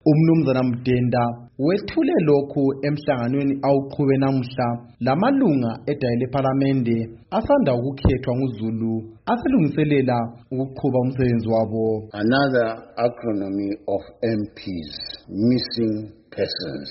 Umnumzana Mdenda wethule lokhu emhlanganweni awuqhube namuhla lamalunga edayile parliamente asanda ukukhethwa nguZulu aselungiselela ukuqhuba umsebenzi wabo. Another acronym of MPs, missing persons.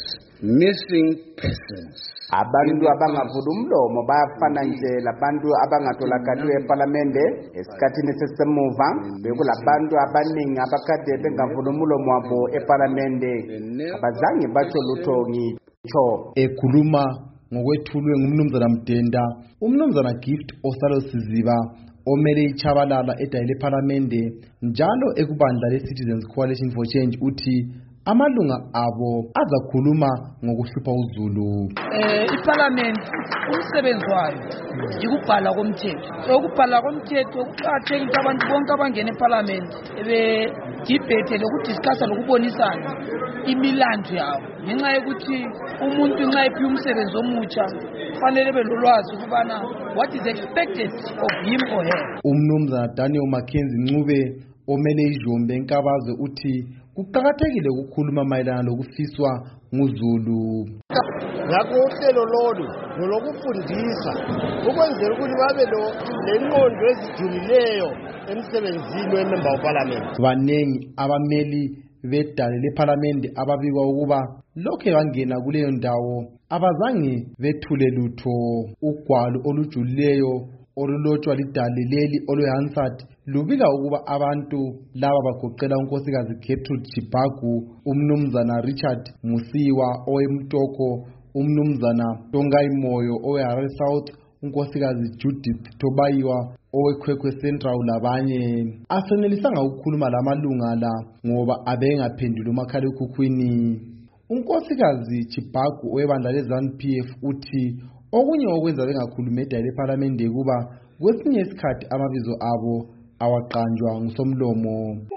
Abantu abangavula umlomo bayafana nje labantu abangatholakaliwe eParliamente esikhathini sesemuva bekulabantu abaningi abakade bengavula umlomo wabo eParliamente abazange batsho lutho ngitsho. Ekhuluma ngokwethulwe ngumnumzana Mdenda, umnumzana Gift Osalo Siziba omele ichabalala edayile parliamente njalo ekubandla leCitizens Coalition for Change uthi amalunga abo azakhuluma ngokuhlupha uZulu. iParliament umsebenzi wayo ikubhala komthetho. Ukubhala komthetho kuqakathekile ukuthi abantu bonke abangena eParliament bedebate lokudiscussa lokubonisana imilandu yabo. Ngenxa yokuthi umuntu nxa ephiwe umsebenzi omutsha fanele belolwazi ukubana what is expected of him or her. Umnumzana Daniel Mackenzie Ncube omele iJombe eNkabaze uthi kuqakathekile ukukhuluma mayelana lokufiswa nguZulu. Ngakho uhlelo lolu lokufundisa ukwenzela ukuthi babe lenqondo ezijulileyo emsebenzini wemember weParliament. Banengi abameli bedale leParliament ababikwa ukuba lokho bangena kuleyo ndawo abazange bethule lutho. Ugwalo olujulileyo olulotshwa lidale leli oluHansard lubika ukuba abantu laba bagoqela unkosikazi Gertrude Chibagu, umnumzana Richard Musiwa owemtoko, umnumzana Tongai Moyo oweHarare South, unkosikazi Judith Tobayiwa oweKwekwe Central labanye. Asenelisanga ukukhuluma lamalunga la ngoba abengaphendula umakhalekhukhwini. Unkosikazi Chibagu owebandla leZANU-PF uthi okunye okwenza bengakhuluma edayile parliamente kuba kwesinye isikhathi amabizo abo awaqanjwa ngusomlomo.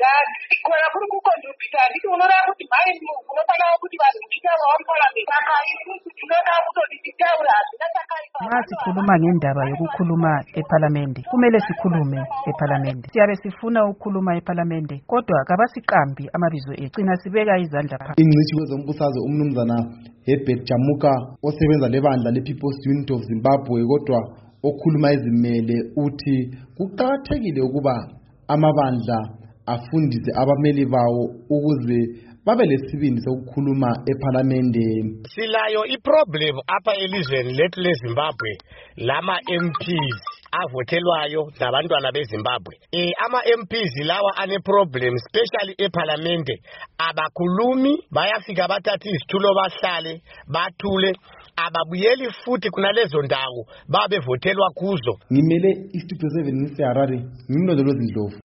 Nxa sikhuluma ngendaba yokukhuluma eParliamente, kumele sikhulume eParliamente. Siyabe sifuna ukukhuluma eParliamente, kodwa kabasiqambi amabizo ethu. Cina sibeka izandla phansi. Ingcitshi kwezombusazwe umnumzana Herbert Jamuka osebenza lebandla lePeople's Unity of Zimbabwe kodwa okhuluma izimele uthi kuqakathekile ukuba amabandla afundise abameli bawo ukuze babe lesibindi sokukhuluma eParliamente. Silayo iproblem apha elizweni lethu leZimbabwe lama MPs avothelwayo nabantwana beZimbabwe. Ama MPs lawa ane problem especially eParliamente abakhulumi, bayafika bathatha izitulo bahlale bathule, ababuyeli futhi kunalezo ndawo babevothelwa kuzo. Ngimele iStudio 7 ngiseHarare, ngimlondolozi Ndlovu.